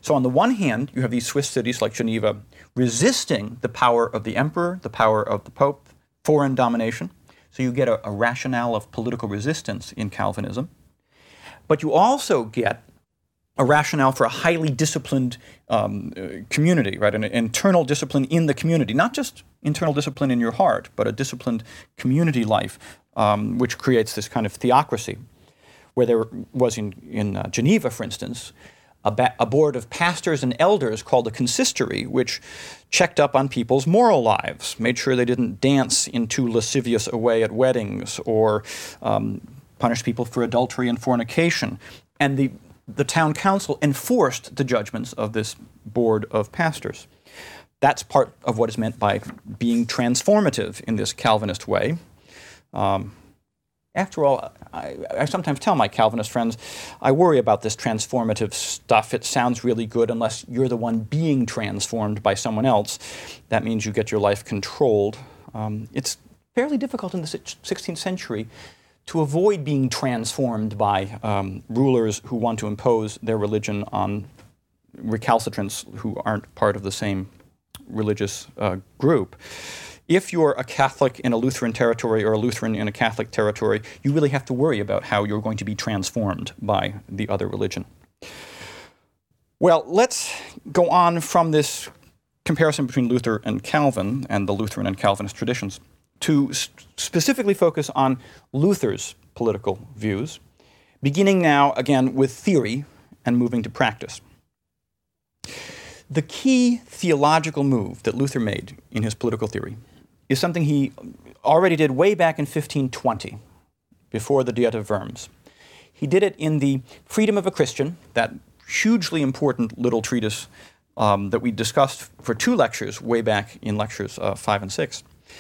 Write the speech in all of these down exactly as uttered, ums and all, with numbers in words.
So on the one hand, you have these Swiss cities like Geneva resisting the power of the emperor, the power of the pope, foreign domination. So you get a, a rationale of political resistance in Calvinism. But you also get a rationale for a highly disciplined um, community, right? An internal discipline in the community, not just internal discipline in your heart, but a disciplined community life, um, which creates this kind of theocracy, where there was in, in uh, Geneva, for instance, a, ba- a board of pastors and elders called a consistory, which checked up on people's moral lives, made sure they didn't dance in too lascivious a way at weddings or um, punish people for adultery and fornication. And the The town council enforced the judgments of this board of pastors. That's part of what is meant by being transformative in this Calvinist way. Um, after all, I, I sometimes tell my Calvinist friends, I worry about this transformative stuff. It sounds really good unless you're the one being transformed by someone else. That means you get your life controlled. Um, it's fairly difficult in the sixteenth century to avoid being transformed by um, rulers who want to impose their religion on recalcitrants who aren't part of the same religious uh, group. If you're a Catholic in a Lutheran territory or a Lutheran in a Catholic territory, you really have to worry about how you're going to be transformed by the other religion. Well, let's go on from this comparison between Luther and Calvin and the Lutheran and Calvinist traditions to specifically focus on Luther's political views, beginning now, again, with theory and moving to practice. The key theological move that Luther made in his political theory is something he already did way back in fifteen twenty, before the Diet of Worms. He did it in the Freedom of a Christian, that hugely important little treatise um, that we discussed for two lectures way back in lectures uh, five and six.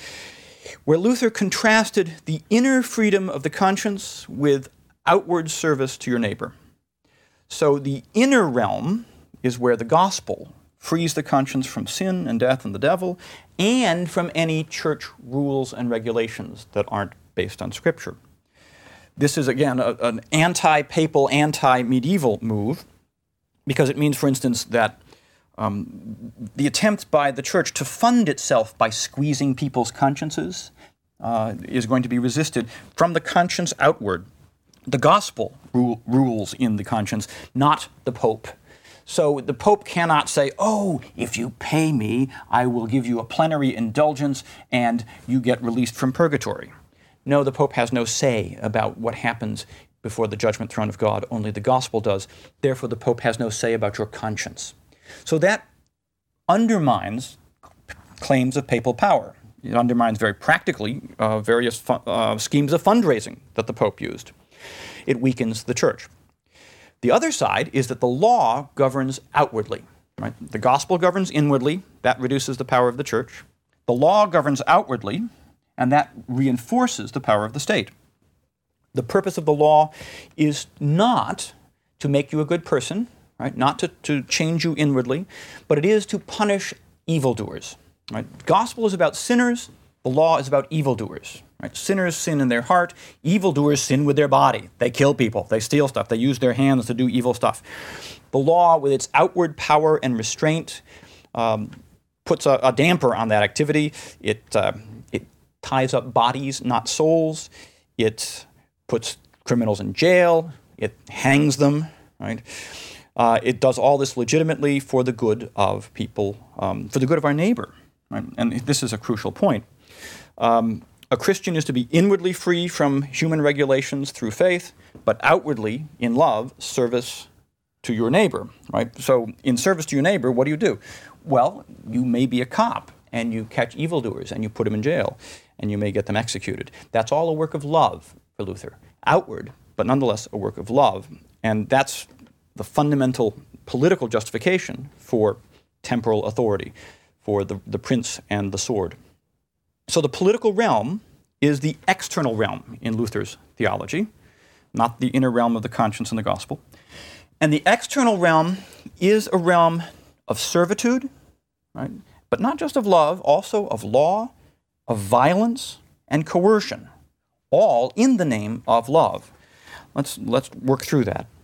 Where Luther contrasted the inner freedom of the conscience with outward service to your neighbor. So the inner realm is where the gospel frees the conscience from sin and death and the devil, and from any church rules and regulations that aren't based on Scripture. This is, again, a, an anti-papal, anti-medieval move, because it means, for instance, that Um, the attempt by the church to fund itself by squeezing people's consciences uh, is going to be resisted from the conscience outward. The gospel ru- rules in the conscience, not the Pope. So the Pope cannot say, oh, if you pay me, I will give you a plenary indulgence and you get released from purgatory. No, the Pope has no say about what happens before the judgment throne of God. Only the gospel does. Therefore, the Pope has no say about your conscience. So that undermines claims of papal power. It undermines very practically uh, various fu- uh, schemes of fundraising that the Pope used. It weakens the church. The other side is that the law governs outwardly. Right? The gospel governs inwardly. That reduces the power of the church. The law governs outwardly, and that reinforces the power of the state. The purpose of the law is not to make you a good person, right? Not to, to change you inwardly, but it is to punish evildoers. Right? Gospel is about sinners. The law is about evildoers. Right? Sinners sin in their heart. Evildoers sin with their body. They kill people. They steal stuff. They use their hands to do evil stuff. The law, with its outward power and restraint, um, puts a, a damper on that activity. It uh, it ties up bodies, not souls. It puts criminals in jail. It hangs them. Right? Uh, it does all this legitimately for the good of people, um, for the good of our neighbor. Right? And this is a crucial point. Um, a Christian is to be inwardly free from human regulations through faith, but outwardly, in love, service to your neighbor. Right? So in service to your neighbor, what do you do? Well, you may be a cop, and you catch evildoers, and you put them in jail, and you may get them executed. That's all a work of love for Luther. Outward, but nonetheless a work of love. And that's the fundamental political justification for temporal authority, for the, the prince and the sword. So the political realm is the external realm in Luther's theology, not the inner realm of the conscience and the gospel. And the external realm is a realm of servitude, right? But not just of love, also of law, of violence, and coercion, all in the name of love. Let's, let's work through that.